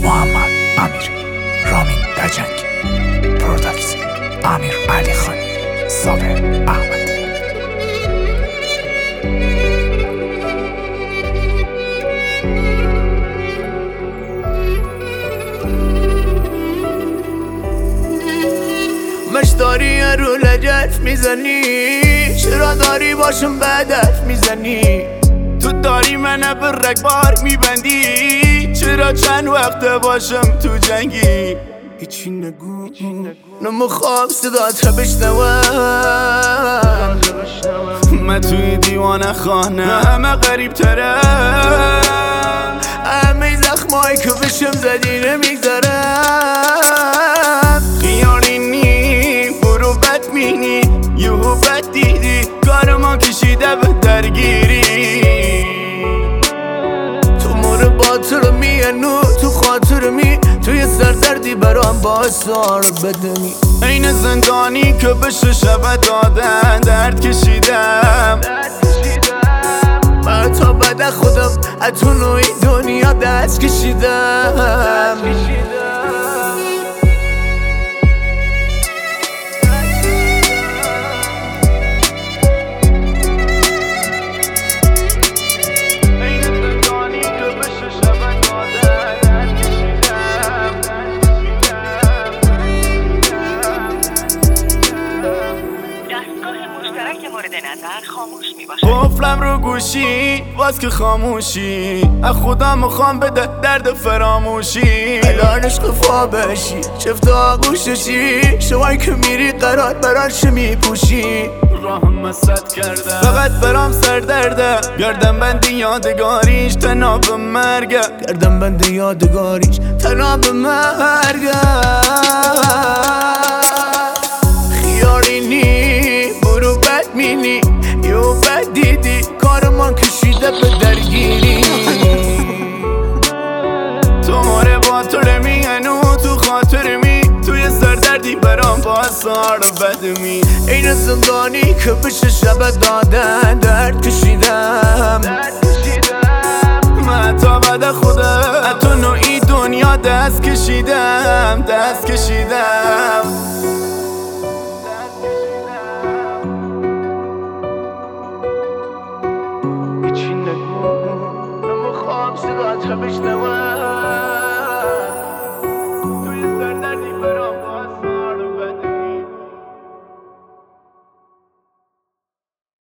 محمد امیری، رامین دجنگ، پروداکت امیر علی خانی، صابر احمد. مش داری رو لجت میزنی، چرا داری باشم بدت میزنی؟ تو داری منو به رگبار میبندی، چرا چند وقت باشم تو جنگی؟ هیچی نگو نمیخوام صدات بشنوم، من توی دیوانه خانه همه غریب ترم، همه زخمایی که بشم زدی نمیگذارم. خیالی نی برو بد مینی، یهو بد دیدی کار ما کشیده به درگیری. تو مور باطر میانو تو خاطر می، توی سردردی برام باعثار بدمی. این زندانی که بشه شب دادن درد کشیدم، من تا بعد خودم اتو نوعی دنیا دست کشیدم. قفلم رو گوشی باز که خاموشی، از خدا میخوام بده درد فراموشی. الان عشق فا بشی چفت آغوششی، شوایی که میری قرار براش میپوشی. راهم مسد کرده فقط برام سر درده، گردن بندی یادگاریش تناب مرگه، گردن بندی یادگاریش تناب مرگه. خیالی نی برو بد مینی، یو بد دیدی کار من کشیده به درگیری. تو ماره با تو میانو تو خاطر می، توی سردردی برام با سار بدمی. این زندانی که بشه شب دادن درد کشیدم، من تا بعد خودم تو نوعی دنیا دست کشیدم، دست کشیدم. هیچی نگو نمیخوام صدات بشنوم.